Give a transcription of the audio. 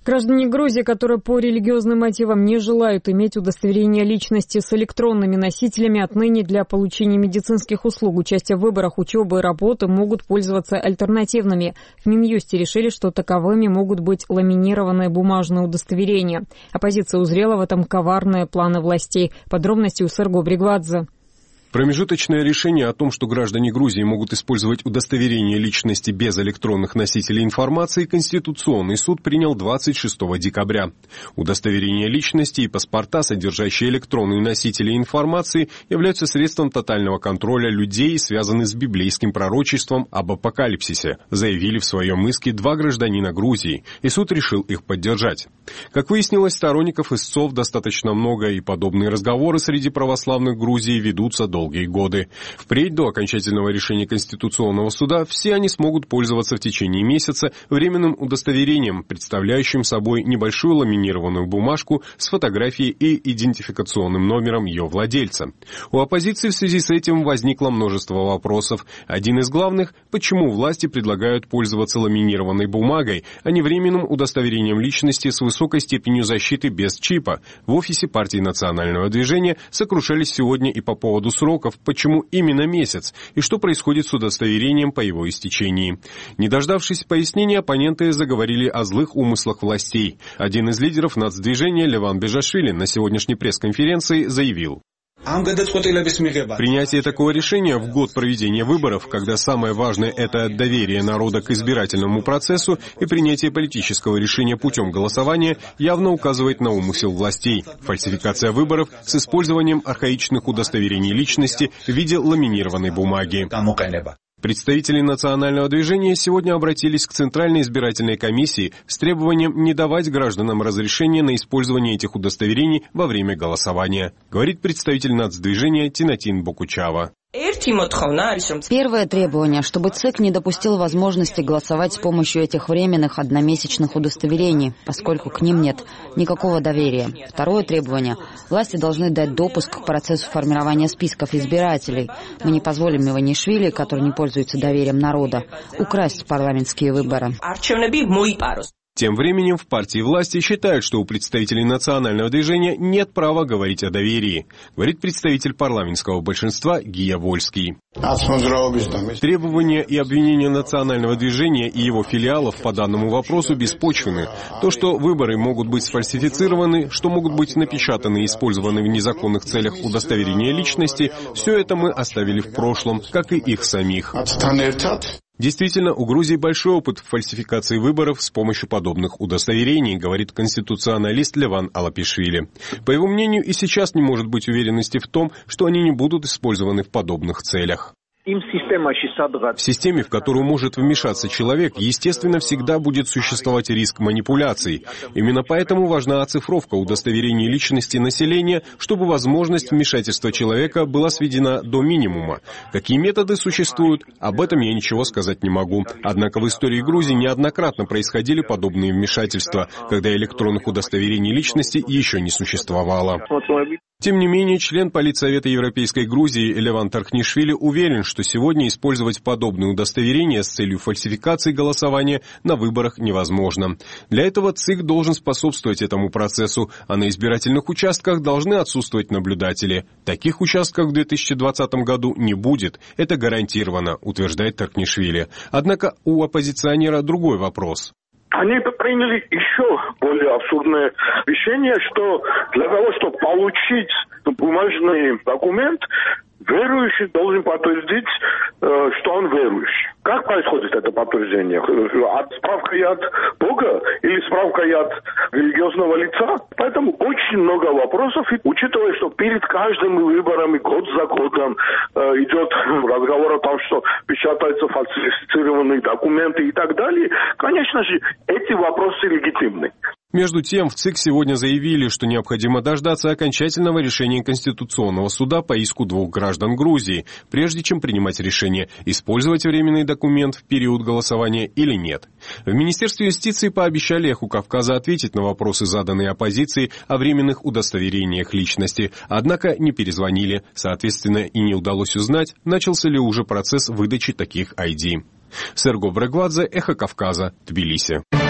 Граждане Грузии, которые по религиозным мотивам не желают иметь удостоверение личности с электронными носителями, отныне для получения медицинских услуг, участия в выборах, учебы и работы могут пользоваться альтернативными. В Минюсте решили, что таковыми могут быть ламинированные бумажные удостоверения. Оппозиция узрела в этом коварные планы властей. Подробности у Серго Бригвадзе. Промежуточное решение о том, что граждане Грузии могут использовать удостоверение личности без электронных носителей информации, Конституционный суд принял 26 декабря. Удостоверение личности и паспорта, содержащие электронные носители информации, являются средством тотального контроля людей, связанных с библейским пророчеством об апокалипсисе, заявили в своем иске два гражданина Грузии, и суд решил их поддержать. Как выяснилось, сторонников истцов достаточно много, и подобные разговоры среди православных Грузии ведутся долгие годы. Впредь до окончательного решения Конституционного суда все они смогут пользоваться в течение месяца временным удостоверением, представляющим собой небольшую ламинированную бумажку с фотографией и идентификационным номером ее владельца. У оппозиции в связи с этим возникло множество вопросов. Один из главных – почему власти предлагают пользоваться ламинированной бумагой, а не временным удостоверением личности с высокой степенью защиты без чипа. В офисе партии Национального движения сокрушались сегодня и по поводу сроков, почему именно месяц, и что происходит с удостоверением по его истечении. Не дождавшись пояснения, оппоненты заговорили о злых умыслах властей. Один из лидеров нацдвижения, Леван Бежашвили, на сегодняшней пресс-конференции заявил: принятие такого решения в год проведения выборов, когда самое важное – это доверие народа к избирательному процессу и принятие политического решения путем голосования, явно указывает на умысел властей. Фальсификация выборов с использованием архаичных удостоверений личности в виде ламинированной бумаги. Представители Национального движения сегодня обратились к Центральной избирательной комиссии с требованием не давать гражданам разрешения на использование этих удостоверений во время голосования, говорит представитель нацдвижения Тинатин Бокучава. Первое требование, чтобы ЦИК не допустил возможности голосовать с помощью этих временных одномесячных удостоверений, поскольку к ним нет никакого доверия. Второе требование. Власти должны дать допуск к процессу формирования списков избирателей. Мы не позволим Иванишвили, который не пользуется доверием народа, украсть парламентские выборы. Тем временем в партии власти считают, что у представителей Национального движения нет права говорить о доверии, говорит представитель парламентского большинства Гия Вольский. Требования и обвинения Национального движения и его филиалов по данному вопросу беспочвены. То, что выборы могут быть сфальсифицированы, что могут быть напечатаны и использованы в незаконных целях удостоверения личности, все это мы оставили в прошлом, как и их самих. Действительно, у Грузии большой опыт в фальсификации выборов с помощью подобных удостоверений, говорит конституционалист Леван Алапишвили. По его мнению, и сейчас не может быть уверенности в том, что они не будут использованы в подобных целях. В системе, в которую может вмешаться человек, естественно, всегда будет существовать риск манипуляций. Именно поэтому важна оцифровка удостоверений личности населения, чтобы возможность вмешательства человека была сведена до минимума. Какие методы существуют, об этом я ничего сказать не могу. Однако в истории Грузии неоднократно происходили подобные вмешательства, когда электронных удостоверений личности еще не существовало. Тем не менее, член Политсовета Европейской Грузии Леван Тархнишвили уверен, что сегодня использовать подобные удостоверения с целью фальсификации голосования на выборах невозможно. Для этого ЦИК должен способствовать этому процессу, а на избирательных участках должны отсутствовать наблюдатели. Таких участков в 2020 году не будет, это гарантированно, утверждает Тархнишвили. Однако у оппозиционера другой вопрос. Они приняли еще более абсурдное решение, что для того, чтобы получить бумажный документ, верующий должен подтвердить, что он верующий. Как происходит это подтверждение? Справка от Бога или справка от религиозного лица? Поэтому очень много вопросов. И учитывая, что перед каждыми выборами год за годом идет разговор о том, что печатаются фальсифицированные документы и так далее, конечно же, эти вопросы легитимны. Между тем, в ЦИК сегодня заявили, что необходимо дождаться окончательного решения Конституционного суда по иску двух граждан Грузии, прежде чем принимать решение, использовать временный документ в период голосования или нет. В Министерстве юстиции пообещали Эху Кавказа ответить на вопросы, заданные оппозицией о временных удостоверениях личности, однако не перезвонили, соответственно, и не удалось узнать, начался ли уже процесс выдачи таких ID. Серго Бригвадзе, Эхо Кавказа, Тбилиси.